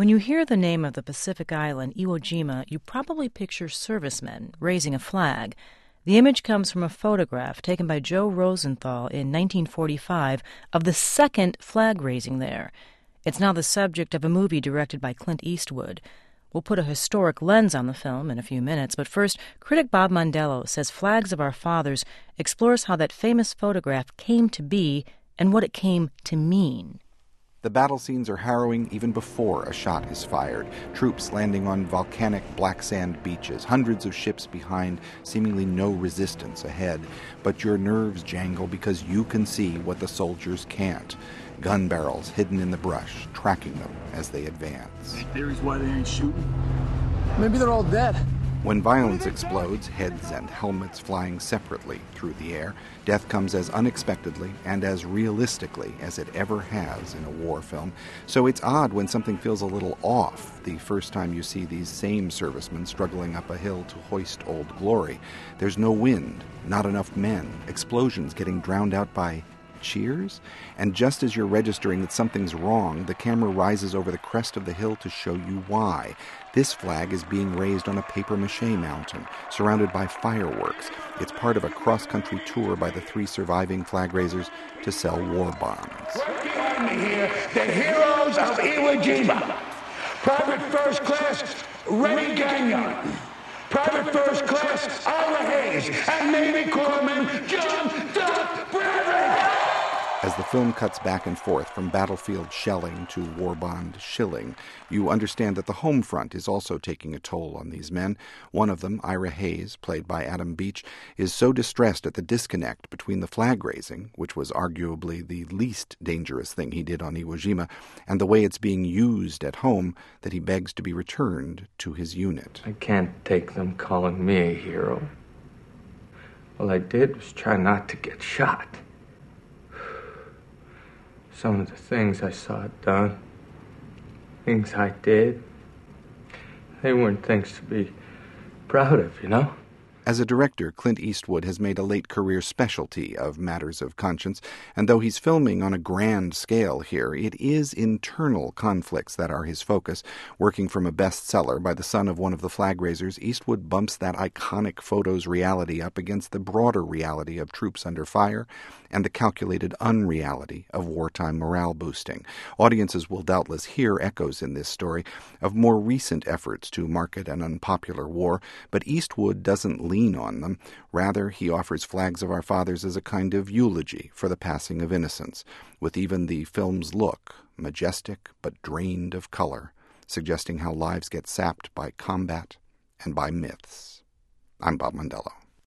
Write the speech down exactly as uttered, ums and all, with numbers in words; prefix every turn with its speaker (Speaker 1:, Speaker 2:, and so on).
Speaker 1: When you hear the name of the Pacific island, Iwo Jima, you probably picture servicemen raising a flag. The image comes from a photograph taken by Joe Rosenthal in nineteen forty-five of the second flag raising there. It's now the subject of a movie directed by Clint Eastwood. We'll put a historic lens on the film in a few minutes, but first, critic Bob Mondello says Flags of Our Fathers explores how that famous photograph came to be and what it came to mean.
Speaker 2: The battle scenes are harrowing even before a shot is fired. Troops landing on volcanic black sand beaches, hundreds of ships behind, seemingly no resistance ahead. But your nerves jangle because you can see what the soldiers can't. Gun barrels hidden in the brush, tracking them as they advance.
Speaker 3: Any theories why they ain't shooting?
Speaker 4: Maybe they're all dead.
Speaker 2: When violence explodes, heads and helmets flying separately through the air, death comes as unexpectedly and as realistically as it ever has in a war film. So it's odd when something feels a little off the first time you see these same servicemen struggling up a hill to hoist Old Glory. There's no wind, not enough men, explosions getting drowned out by cheers, and just as you're registering that something's wrong, the camera rises over the crest of the hill to show you why. This flag is being raised on a papier-mâché mountain, surrounded by fireworks. It's part of a cross-country tour by the three surviving flag raisers to sell war bonds.
Speaker 5: Right behind me here, the heroes of Iwo Jima. Private First Class Rennie Gagnon. Private First Class Ira Hayes and Navy Corpsman John Duck Bradley.
Speaker 2: As the film cuts back and forth from battlefield shelling to war bond shilling, you understand that the home front is also taking a toll on these men. One of them, Ira Hayes, played by Adam Beach, is so distressed at the disconnect between the flag raising, which was arguably the least dangerous thing he did on Iwo Jima, and the way it's being used at home, that he begs to be returned to his unit.
Speaker 6: I can't take them calling me a hero. All I did was try not to get shot. Some of the things I saw done, things I did, they weren't things to be proud of, you know?
Speaker 2: As a director, Clint Eastwood has made a late career specialty of matters of conscience, and though he's filming on a grand scale here, it is internal conflicts that are his focus. Working from a bestseller by the son of one of the flag raisers, Eastwood bumps that iconic photo's reality up against the broader reality of troops under fire and the calculated unreality of wartime morale boosting. Audiences will doubtless hear echoes in this story of more recent efforts to market an unpopular war, but Eastwood doesn't lean on them. Rather, he offers Flags of Our Fathers as a kind of eulogy for the passing of innocence, with even the film's look, majestic but drained of color, suggesting how lives get sapped by combat and by myths. I'm Bob Mondello.